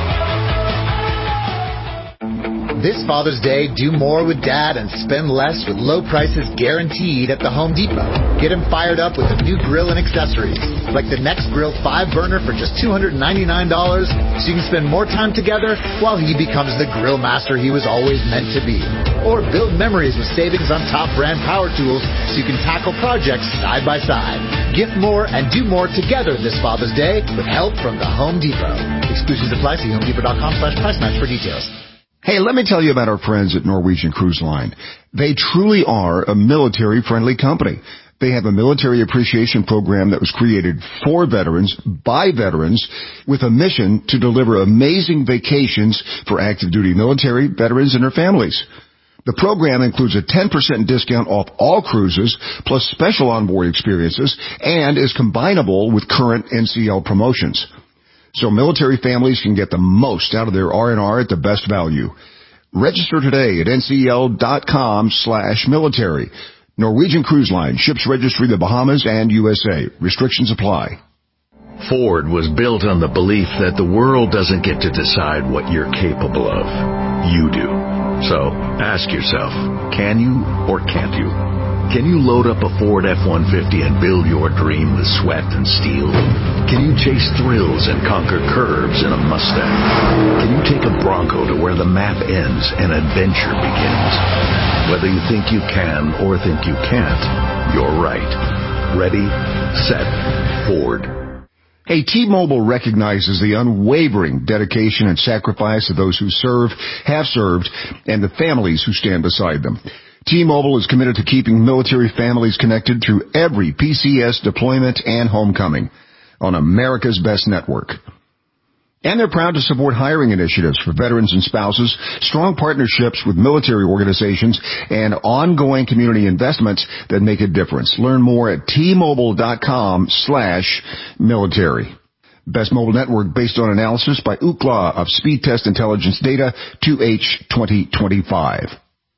This Father's Day, do more with Dad and spend less with low prices guaranteed at the Home Depot. Get him fired up with a new grill and accessories, like the Next Grill five burner for just two hundred ninety-nine dollars, so you can spend more time together while he becomes the grill master he was always meant to be. Or build memories with savings on top brand power tools so you can tackle projects side by side. Gift more and do more together this Father's Day with help from the Home Depot. Exclusions apply. See homedepot.com slash price match for details. Hey, let me tell you about our friends at Norwegian Cruise Line. They truly are a military-friendly company. They have a military appreciation program that was created for veterans, by veterans, with a mission to deliver amazing vacations for active duty military, veterans, and their families. The program includes a ten percent discount off all cruises, plus special onboard experiences, and is combinable with current N C L promotions. So military families can get the most out of their R and R at the best value. Register today at ncl.com slash military. Norwegian Cruise Line, ships registry the Bahamas and U S A. Restrictions apply. Ford was built on the belief that the world doesn't get to decide what you're capable of. You do. So ask yourself, can you or can't you? Can you load up a Ford F one fifty and build your dream with sweat and steel? Can you chase thrills and conquer curves in a Mustang? Can you take a Bronco to where the map ends and adventure begins? Whether you think you can or think you can't, you're right. Ready, set, Ford. Hey, T-Mobile recognizes the unwavering dedication and sacrifice of those who serve, have served, and the families who stand beside them. T-Mobile is committed to keeping military families connected through every P C S deployment and homecoming on America's best network. And they're proud to support hiring initiatives for veterans and spouses, strong partnerships with military organizations, and ongoing community investments that make a difference. Learn more at T-Mobile.com slash military. Best mobile network based on analysis by Ookla of Speed Test Intelligence Data two H twenty twenty-five.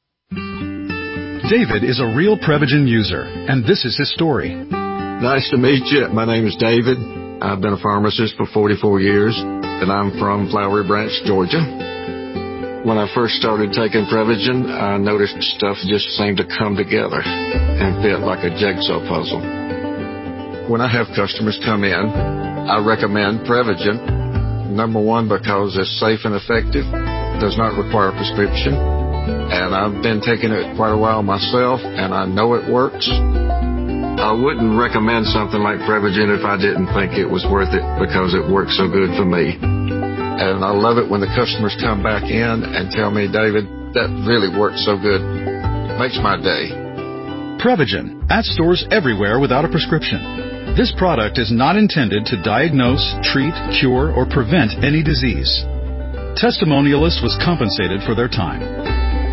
David is a real Prevagen user, and this is his story. Nice to meet you. My name is David. I've been a pharmacist for forty-four years, and I'm from Flowery Branch, Georgia. When I first started taking Prevagen, I noticed stuff just seemed to come together and fit like a jigsaw puzzle. When I have customers come in, I recommend Prevagen. Number one, because it's safe and effective, does not require a prescription. And I've been taking it quite a while myself, and I know it works. I wouldn't recommend something like Prevagen if I didn't think it was worth it, because it works so good for me. And I love it when the customers come back in and tell me, David, that really works so good. It makes my day. Prevagen, at stores everywhere without a prescription. This product is not intended to diagnose, treat, cure, or prevent any disease. Testimonialist was compensated for their time.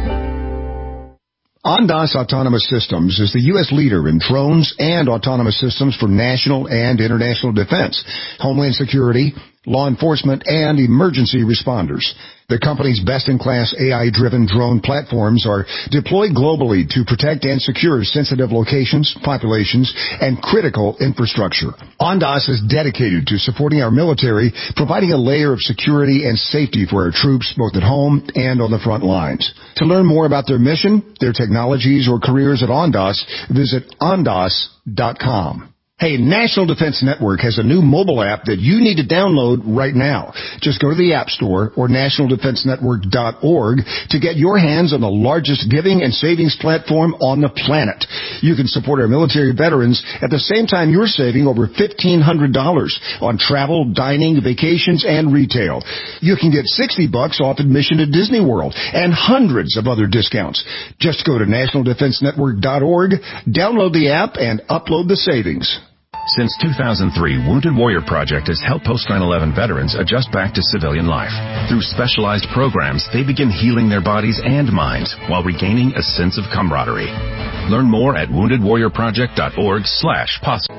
Ondas Autonomous Systems is the U S leader in drones and autonomous systems for national and international defense, homeland security, law enforcement, and emergency responders. The company's best-in-class A I-driven drone platforms are deployed globally to protect and secure sensitive locations, populations, and critical infrastructure. Ondas is dedicated to supporting our military, providing a layer of security and safety for our troops both at home and on the front lines. To learn more about their mission, their technologies, or careers at Ondas, visit ondas dot com. Hey, National Defense Network has a new mobile app that you need to download right now. Just go to the App Store or national defense network dot org to get your hands on the largest giving and savings platform on the planet. You can support our military veterans at the same time you're saving over fifteen hundred dollars on travel, dining, vacations, and retail. You can get sixty bucks off admission to Disney World and hundreds of other discounts. Just go to national defense network dot org, download the app, and upload the savings. Since two thousand three, Wounded Warrior Project has helped post nine eleven veterans adjust back to civilian life. Through specialized programs, they begin healing their bodies and minds while regaining a sense of camaraderie. Learn more at wounded warrior project dot org slash possible.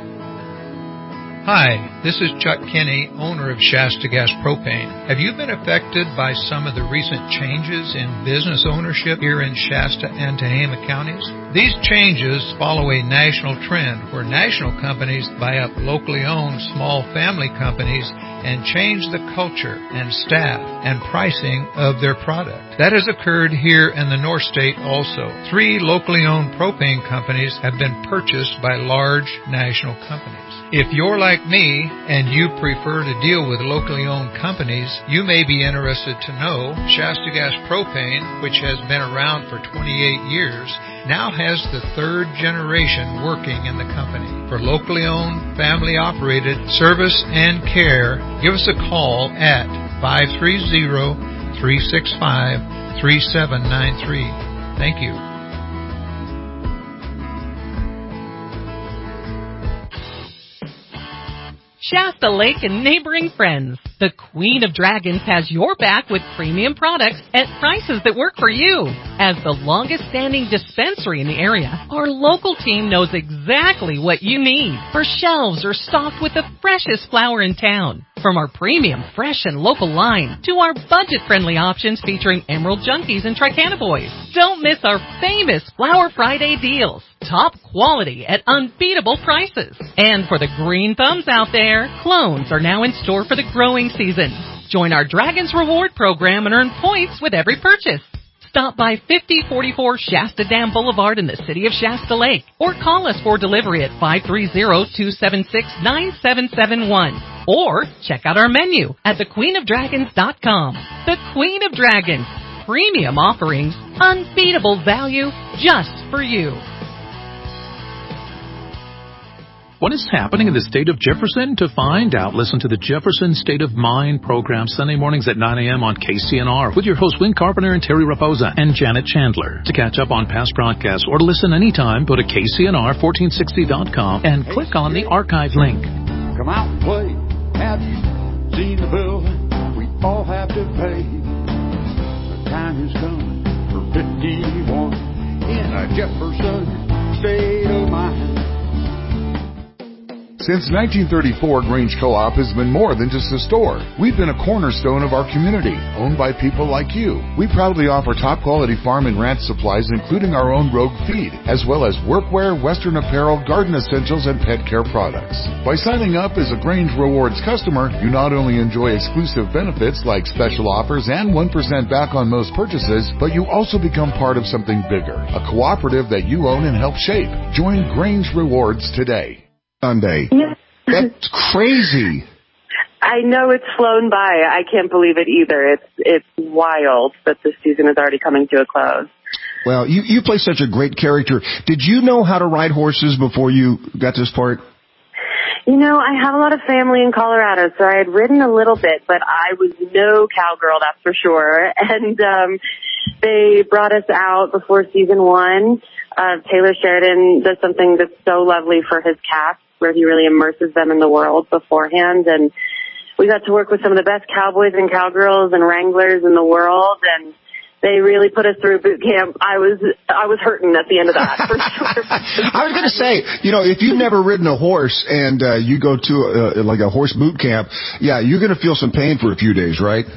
Hi, this is Chuck Kinney, owner of Shasta Gas Propane. Have you been affected by some of the recent changes in business ownership here in Shasta and Tehama counties? These changes follow a national trend where national companies buy up locally owned small family companies and change the culture and staff and pricing of their product. That has occurred here in the North State also. Three locally owned propane companies have been purchased by large national companies. If you're like me and you prefer to deal with locally owned companies, you may be interested to know Shasta Gas Propane, which has been around for twenty-eight years, now has the third generation working in the company. For locally owned, family operated service and care, give us a call at five three zero, three six five, three seven nine three. Thank you. Shasta Lake and neighboring friends. The Queen of Dragons has your back with premium products at prices that work for you. As the longest-standing dispensary in the area, our local team knows exactly what you need. Our shelves are stocked with the freshest flower in town. From our premium, fresh, and local line to our budget-friendly options featuring Emerald Junkies and Tricannabinoids. Don't miss our famous Flower Friday deals. Top quality at unbeatable prices. And for the green thumbs out there, clones are now in store for the growing season. Join our Dragons Reward program and earn points with every purchase. Stop by fifty forty-four Shasta Dam Boulevard in the city of Shasta Lake, or call us for delivery at five three zero, two seven six, nine seven seven one. Or check out our menu at the queen of dragons dot com. The Queen of Dragons. Premium offerings, unbeatable value just for you. What is happening in the state of Jefferson? To find out, listen to the Jefferson State of Mind program Sunday mornings at nine a.m. on K C N R with your hosts Win Carpenter and Terry Raposa and Janet Chandler. To catch up on past broadcasts or to listen anytime, go to K C N R fourteen sixty dot com and click on the archive link. Come out and play. Have you seen the building we all have to pay? The time is coming for fifty-one in a Jefferson State of Mind. Since nineteen thirty-four, Grange Co-op has been more than just a store. We've been a cornerstone of our community, owned by people like you. We proudly offer top-quality farm and ranch supplies, including our own Rogue feed, as well as workwear, Western apparel, garden essentials, and pet care products. By signing up as a Grange Rewards customer, you not only enjoy exclusive benefits like special offers and one percent back on most purchases, but you also become part of something bigger, a cooperative that you own and help shape. Join Grange Rewards today. Sunday. Yeah. That's crazy. I know it's flown by. I can't believe it either. It's it's wild that this season is already coming to a close. Well, you, you play such a great character. Did you know how to ride horses before you got this part? You know, I have a lot of family in Colorado, so I had ridden a little bit, but I was no cowgirl, that's for sure. And um, they brought us out before season one. Uh, Taylor Sheridan does something that's so lovely for his cast, where he really immerses them in the world beforehand. And we got to work with some of the best cowboys and cowgirls and wranglers in the world, and they really put us through boot camp. I was I was hurting at the end of that, for sure. I was going to say, you know, if you've never ridden a horse and uh, you go to uh, like a horse boot camp, yeah, you're going to feel some pain for a few days, right?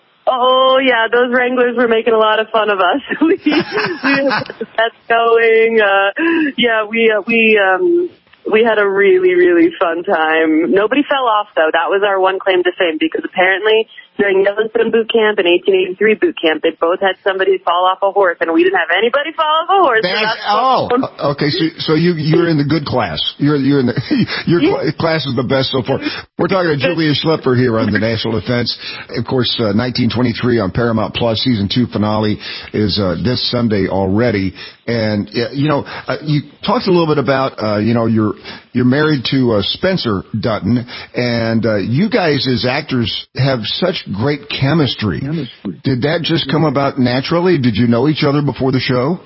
Oh, yeah, those wranglers were making a lot of fun of us. we, we had the sets going. Uh, yeah, we, uh, we, um, we had a really, really fun time. Nobody fell off, though. That was our one claim to fame, because apparently during Yellowstone boot camp and eighteen eighty-three boot camp, they both had somebody fall off a horse, and we didn't have anybody fall off a horse. That's, so that's oh, okay. So, so you you're in the good class. You're you're in the your yeah. class is the best so far. We're talking to Julia Schlepper here on the National Defense. Of course, uh, nineteen twenty-three on Paramount Plus season two finale is uh, this Sunday already. And uh, you know, uh, you talked a little bit about uh, you know you're you're married to uh, Spencer Dutton, and uh, you guys as actors have such great chemistry. chemistry. Did that just come about naturally? Did you know each other before the show?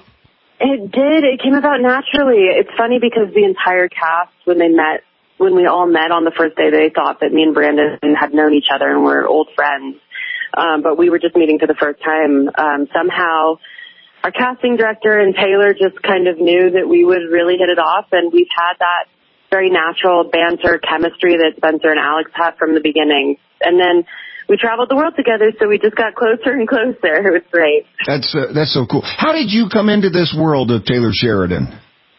It did. It came about naturally. It's funny because the entire cast, when they met, when we all met on the first day, they thought that me and Brandon had known each other and were old friends. Um, but we were just meeting for the first time. Um, somehow, our casting director and Taylor just kind of knew that we would really hit it off, and we've had that very natural banter chemistry that Spencer and Alex had from the beginning. And then we traveled the world together, so we just got closer and closer. It was great. That's uh, that's so cool. How did you come into this world of Taylor Sheridan?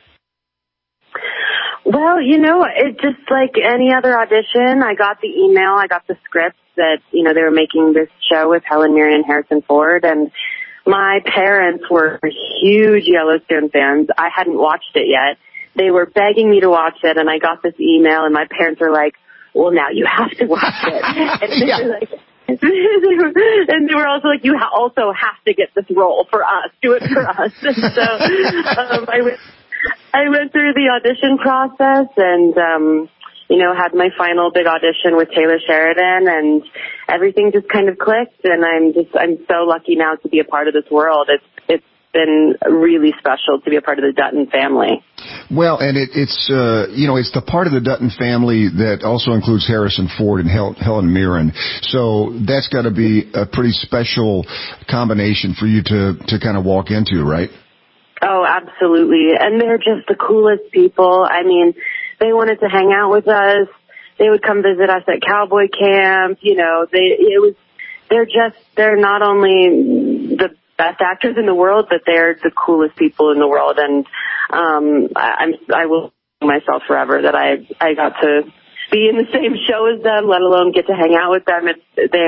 Well, you know, it just like any other audition. I got the email, I got the script that, you know, they were making this show with Helen Mirren and Harrison Ford, and my parents were huge Yellowstone fans. I hadn't watched it yet. They were begging me to watch it, and I got this email, and my parents were like, well, now you have to watch it. And they yeah. were like, and they were also like, you ha- also have to get this role for us. Do it for us. And so um, I went, I went through the audition process and, um, you know, had my final big audition with Taylor Sheridan, and everything just kind of clicked. And I'm just, I'm so lucky now to be a part of this world. It's, it's been really special to be a part of the Dutton family. Well, and it, it's, uh, you know, it's the part of the Dutton family that also includes Harrison Ford and Hel- Helen Mirren. So that's got to be a pretty special combination for you to, to kind of walk into, right? Oh, absolutely. And they're just the coolest people. I mean, they wanted to hang out with us. They would come visit us at cowboy camp. You know, they, it was, they're just, they're not only the best actors in the world, but they're the coolest people in the world. And, um, I, I'm, I will myself forever that I, I got to be in the same show as them, let alone get to hang out with them. It's, they are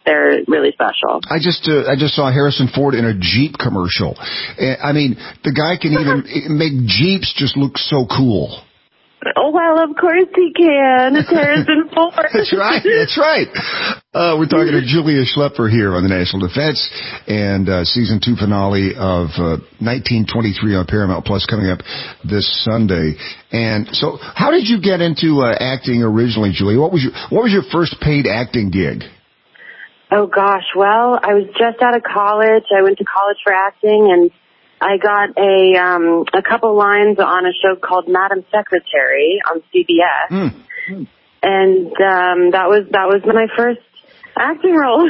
they're really special. I just uh, I just saw Harrison Ford in a Jeep commercial. Uh, I mean, the guy can even make Jeeps just look so cool. Oh, well, of course he can. It's Harrison Ford. That's right. That's right. Uh, we're talking to Julia Schlepfer here on the National Defense, and uh, season two finale of uh, nineteen twenty-three on Paramount Plus coming up this Sunday. And so, how did you get into uh, acting originally, Julia? What was your What was your first paid acting gig? Oh, gosh. Well, I was just out of college. I went to college for acting, and I got a um, a couple lines on a show called Madam Secretary on C B S, mm. and um, that was that was my first acting role.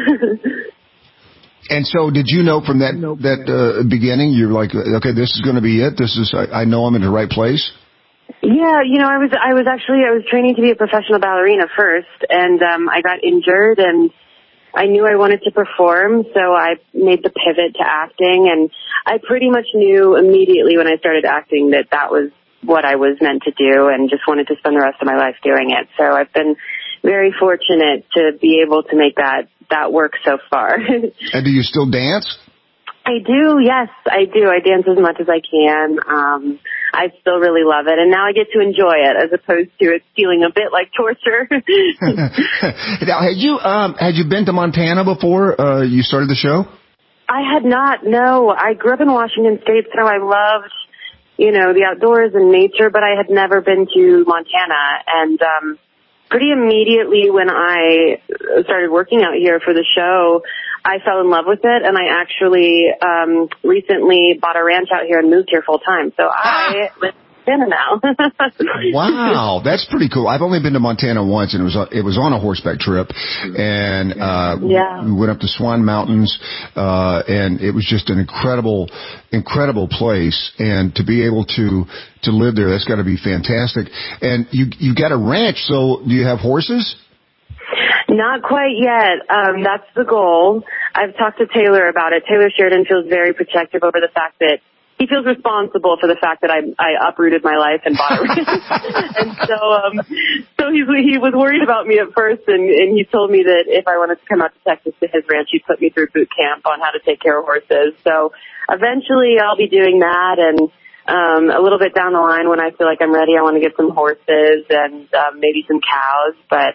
And so, did you know from that that uh, beginning, you're like, okay, this is going to be it. This is I, I know I'm in the right place. Yeah, you know, I was I was actually I was training to be a professional ballerina first, and um, I got injured and I knew I wanted to perform, so I made the pivot to acting, and I pretty much knew immediately when I started acting that that was what I was meant to do and just wanted to spend the rest of my life doing it. So I've been very fortunate to be able to make that, that work so far. And do you still dance? I do, yes, I do. I dance as much as I can. Um, I still really love it, and now I get to enjoy it as opposed to it feeling a bit like torture. Now, had you um, had you been to Montana before uh, you started the show? I had not. No, I grew up in Washington State, so I loved, you know, the outdoors and nature, but I had never been to Montana, and um, pretty immediately when I started working out here for the show, I fell in love with it, and I actually um recently bought a ranch out here and moved here full time. So I live in Montana now. Wow, that's pretty cool. I've only been to Montana once, and it was it was on a horseback trip, and uh yeah. we went up to Swan Mountains, uh and it was just an incredible, incredible place. And to be able to to live there, that's got to be fantastic. And you you got a ranch, so do you have horses? Not quite yet. Um, that's the goal. I've talked to Taylor about it. Taylor Sheridan feels very protective over the fact that he feels responsible for the fact that I, I uprooted my life and bought a ranch. And so, um, so he, he was worried about me at first, and, and he told me that if I wanted to come out to Texas to his ranch, he'd put me through boot camp on how to take care of horses. So eventually I'll be doing that, and Um, a little bit down the line when I feel like I'm ready, I want to get some horses and um, maybe some cows, but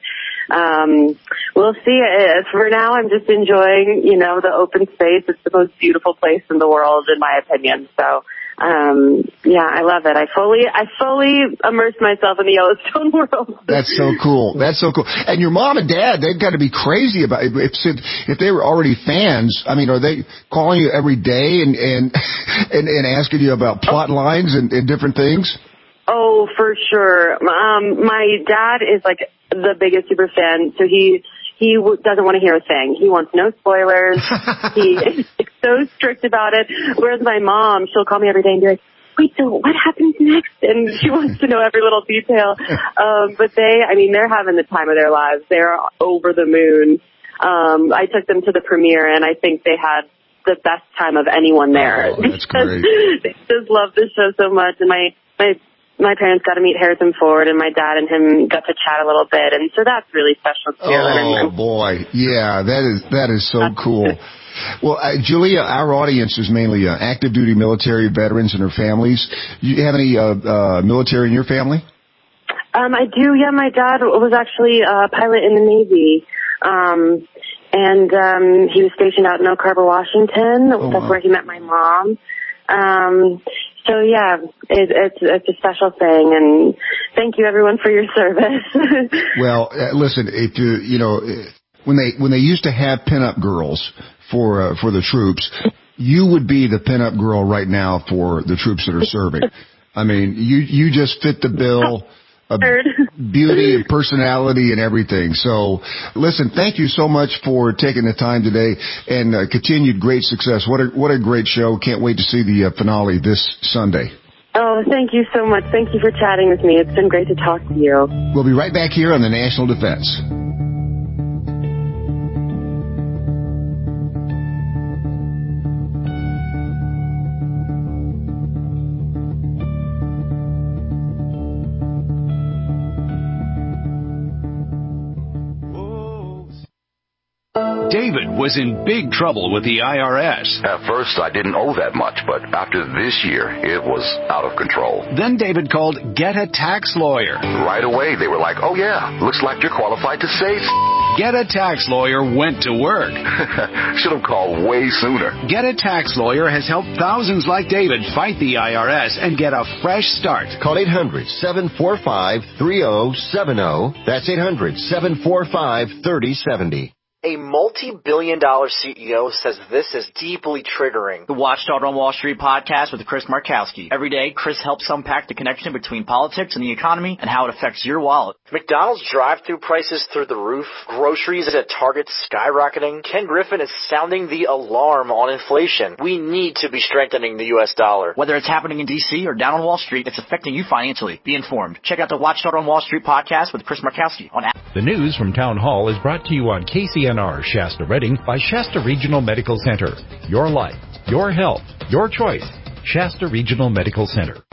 um, we'll see. Uh, for now, I'm just enjoying, you know, the open space. It's the most beautiful place in the world, in my opinion. So, um, yeah, I love it. I fully, I fully immersed myself in the Yellowstone world. That's so cool. That's so cool. And your mom and dad, they've got to be crazy about it. If, if they were already fans, I mean, are they calling you every day and, and, and, and asking you about plot lines and, and different things? Oh, for sure. Um, my dad is like the biggest super fan, so he, He w- doesn't want to hear a thing. He wants no spoilers. He is so strict about it. Whereas my mom, she'll call me every day and be like, wait, so what happens next? And she wants to know every little detail. Um, but they, I mean, they're having the time of their lives. They're over the moon. Um, I took them to the premiere, and I think they had the best time of anyone there. Oh, that's great. They just love the show so much. And my, my, My parents got to meet Harrison Ford, and my dad and him got to chat a little bit, and so that's really special too. Oh boy, yeah, that is that is so cool. Well, uh, Julia, our audience is mainly uh, active duty military veterans and their families. You have any uh, uh, military in your family? Um, I do. Yeah, my dad was actually a pilot in the Navy, um, and um, he was stationed out in Oak Harbor, Washington. Oh, that's wow. where he met my mom. Um, so yeah, it, it's it's a special thing, and thank you everyone for your service. Well, uh, listen, if you you know when they when they used to have pinup girls for uh, for the troops, you would be the pinup girl right now for the troops that are serving. I mean, you you just fit the bill. Of beauty and personality and everything. So, listen, thank you so much for taking the time today, and uh, continued great success. What a what a great show. Can't wait to see the uh, finale this Sunday. Oh, thank you so much. Thank you for chatting with me. It's been great to talk to you. We'll be right back here on the National Defense. David was in big trouble with the I R S. At first, I didn't owe that much, but after this year, it was out of control. Then David called Get a Tax Lawyer. Right away, they were like, oh yeah, looks like you're qualified to save. Get a Tax Lawyer went to work. Should have called way sooner. Get a Tax Lawyer has helped thousands like David fight the I R S and get a fresh start. Call eight hundred, seven four five, three oh seven oh. That's eight hundred, seven four five, three oh seven oh. A multi-billion dollar C E O says this is deeply triggering. The Watchdog on Wall Street podcast with Chris Markowski. Every day, Chris helps unpack the connection between politics and the economy and how it affects your wallet. McDonald's drive-thru prices through the roof. Groceries at Target skyrocketing. Ken Griffin is sounding the alarm on inflation. We need to be strengthening the U S dollar. Whether it's happening in D C or down on Wall Street, it's affecting you financially. Be informed. Check out the Watchdog on Wall Street podcast with Chris Markowski on Apple. The news from Town Hall is brought to you on K C N R Shasta Redding by Shasta Regional Medical Center. Your life, your health, your choice. Shasta Regional Medical Center.